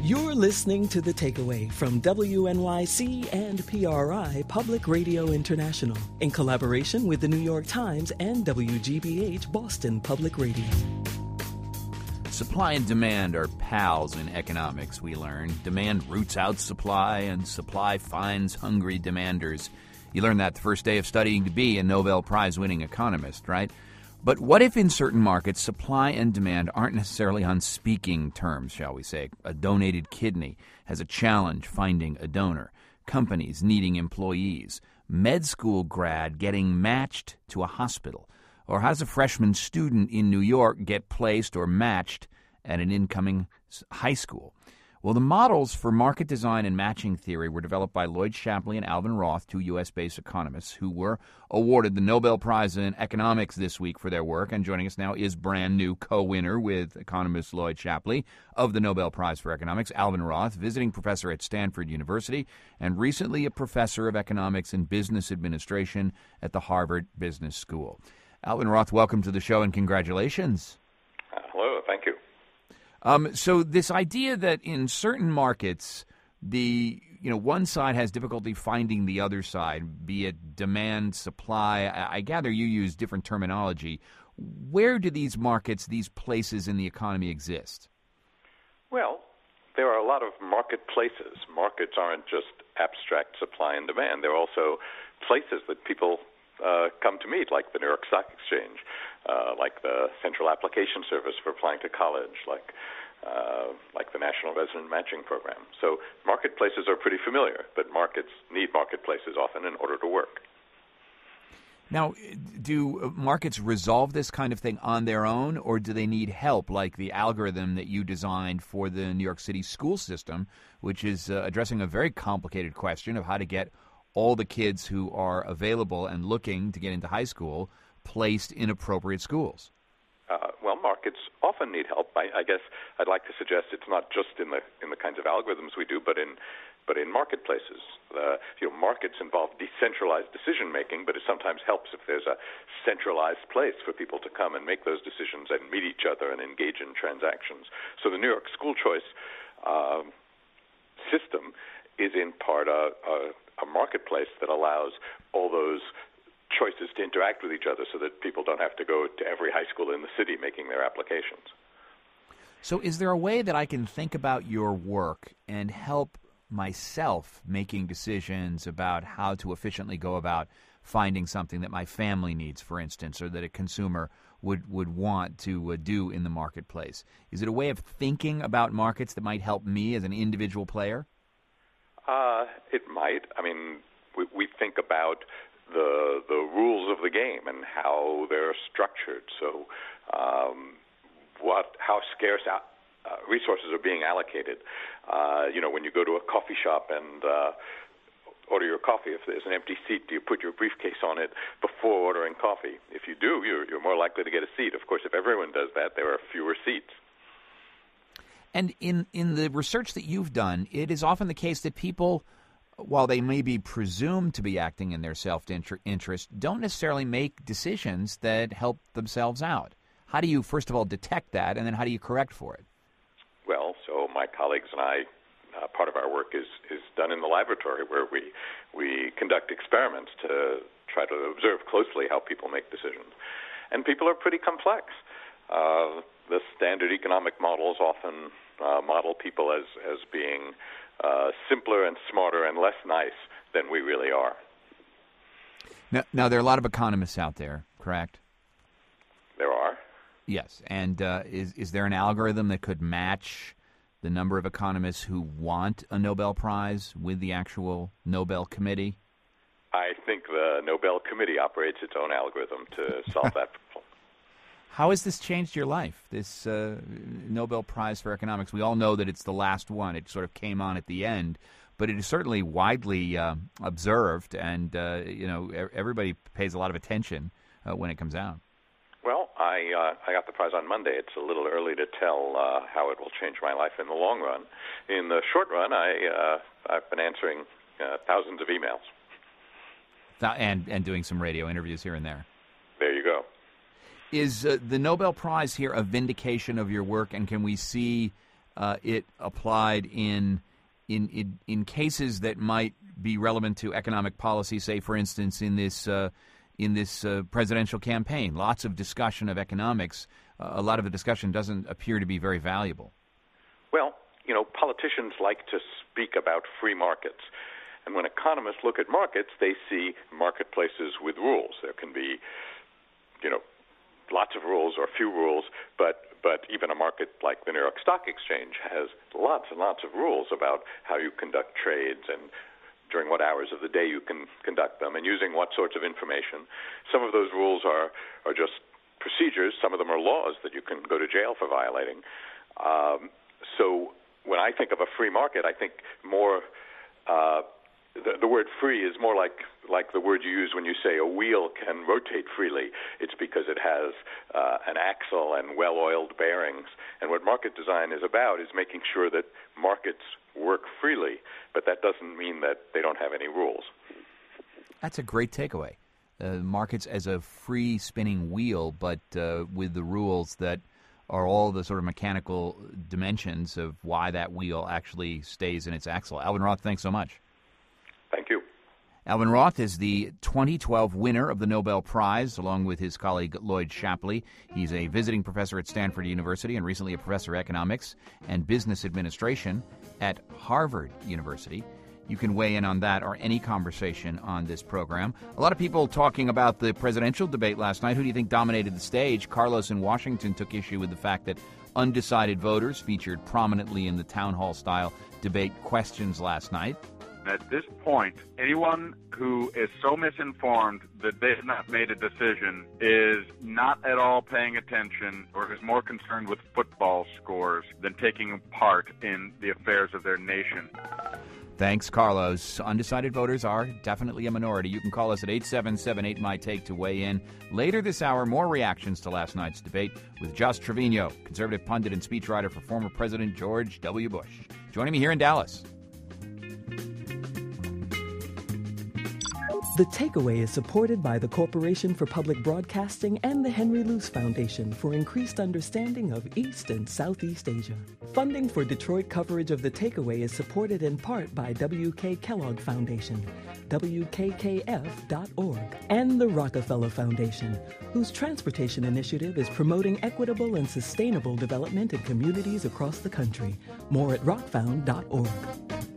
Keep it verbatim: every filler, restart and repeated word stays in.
You're listening to The Takeaway from W N Y C and P R I Public Radio International in collaboration with the New York Times and W G B H Boston Public Radio. Supply and demand are pals in economics, we learn. Demand roots out supply, and supply finds hungry demanders. You learned that the first day of studying to be a Nobel Prize-winning economist, right? But what if in certain markets supply and demand aren't necessarily on speaking terms, shall we say? A donated kidney has a challenge finding a donor. Companies needing employees. Med school grad getting matched to a hospital. Or how does a freshman student in New York get placed or matched at an incoming high school? Well, the models for market design and matching theory were developed by Lloyd Shapley and Alvin Roth, two U S-based economists who were awarded the Nobel Prize in Economics this week for their work. And joining us now is brand new co-winner with economist Lloyd Shapley of the Nobel Prize for Economics, Alvin Roth, visiting professor at Stanford University and recently a professor of economics and business administration at the Harvard Business School. Alvin Roth, welcome to the show and congratulations. Uh, hello, thank you. Um, so this idea that in certain markets, the you know one side has difficulty finding the other side, be it demand, supply. I, I gather you use different terminology. Where do these markets, these places in the economy exist? Well, there are a lot of marketplaces. Markets aren't just abstract supply and demand. They're also places that people uh, come to meet, like the New York Stock Exchange, uh, like the Central Application Service for applying to college, like Uh, like the National Resident Matching Program. So marketplaces are pretty familiar, but markets need marketplaces often in order to work. Now, do markets resolve this kind of thing on their own, or do they need help, like the algorithm that you designed for the New York City school system, which is uh, addressing a very complicated question of how to get all the kids who are available and looking to get into high school placed in appropriate schools? Uh, well, markets often need help. I, I guess I'd like to suggest it's not just in the in the kinds of algorithms we do, but in but in marketplaces. Uh, you know, markets involve decentralized decision making, but it sometimes helps if there's a centralized place for people to come and make those decisions and meet each other and engage in transactions. So the New York school choice uh, system is in part a, a, a marketplace that allows all those choices to interact with each other so that people don't have to go to every high school in the city making their applications. So is there a way that I can think about your work and help myself making decisions about how to efficiently go about finding something that my family needs, for instance, or that a consumer would, would want to uh, do in the marketplace? Is it a way of thinking about markets that might help me as an individual player? Uh, it might. I mean, we, we think about the the rules of the game and how they're structured. So, um, what how scarce uh, resources are being allocated. Uh, you know, when you go to a coffee shop and uh, order your coffee, if there's an empty seat, do you put your briefcase on it before ordering coffee? If you do, you're you're more likely to get a seat. Of course, if everyone does that, there are fewer seats. And in in the research that you've done, it is often the case that people, while they may be presumed to be acting in their self-interest, don't necessarily make decisions that help themselves out. How do you, first of all, detect that, and then how do you correct for it? Well, so my colleagues and I, uh, part of our work is, is done in the laboratory where we, we conduct experiments to try to observe closely how people make decisions. And people are pretty complex. Uh, the standard economic models often uh, model people as, as being Uh, simpler and smarter and less nice than we really are. Now, now, there are a lot of economists out there, correct? There are. Yes, and uh, is is there an algorithm that could match the number of economists who want a Nobel Prize with the actual Nobel Committee? I think the Nobel Committee operates its own algorithm to solve that problem. How has this changed your life, this uh, Nobel Prize for Economics? We all know that it's the last one. It sort of came on at the end, but it is certainly widely uh, observed, and uh, you know everybody pays a lot of attention uh, when it comes out. Well, I uh, I got the prize on Monday. It's a little early to tell uh, how it will change my life in the long run. In the short run, I uh, I've been answering uh, thousands of emails, Th- and and doing some radio interviews here and there. There you go. Is uh, the Nobel Prize here a vindication of your work, and can we see uh, it applied in, in in in cases that might be relevant to economic policy, say, for instance, in this uh, in this uh, presidential campaign. Lots of discussion of economics. Uh, a lot of the discussion doesn't appear to be very valuable. Well, you know, politicians like to speak about free markets. And when economists look at markets, they see marketplaces with rules. There can be, you know, lots of rules or few rules, but but even a market like the New York Stock Exchange has lots and lots of rules about how you conduct trades and during what hours of the day you can conduct them and using what sorts of information. Some of those rules are, are just procedures. Some of them are laws that you can go to jail for violating. Um, so when I think of a free market, I think more uh, the, the word free is more like like the word you use when you say a wheel can rotate freely. It's because it has uh, an axle and well-oiled bearings. And what market design is about is making sure that markets work freely, but that doesn't mean that they don't have any rules. That's a great takeaway. Uh, markets as a free spinning wheel, but uh, with the rules that are all the sort of mechanical dimensions of why that wheel actually stays in its axle. Alvin Roth, thanks so much. Thank you. Alvin Roth is the twenty twelve winner of the Nobel Prize, along with his colleague Lloyd Shapley. He's a visiting professor at Stanford University and recently a professor of economics and business administration at Harvard University. You can weigh in on that or any conversation on this program. A lot of people talking about the presidential debate last night. Who do you think dominated the stage? Carlos in Washington took issue with the fact that undecided voters featured prominently in the town hall-style debate questions last night. At this point, anyone who is so misinformed that they have not made a decision is not at all paying attention or is more concerned with football scores than taking part in the affairs of their nation. Thanks, Carlos. Undecided voters are definitely a minority. You can call us at eight seven seven eight, M Y T A K E to weigh in. Later this hour, more reactions to last night's debate with Josh Trevino, conservative pundit and speechwriter for former President George W. Bush. Joining me here in Dallas. The Takeaway is supported by the Corporation for Public Broadcasting and the Henry Luce Foundation for increased understanding of East and Southeast Asia. Funding for Detroit coverage of The Takeaway is supported in part by W K Kellogg Foundation, W K K F dot org, and the Rockefeller Foundation, whose transportation initiative is promoting equitable and sustainable development in communities across the country. More at rock found dot org.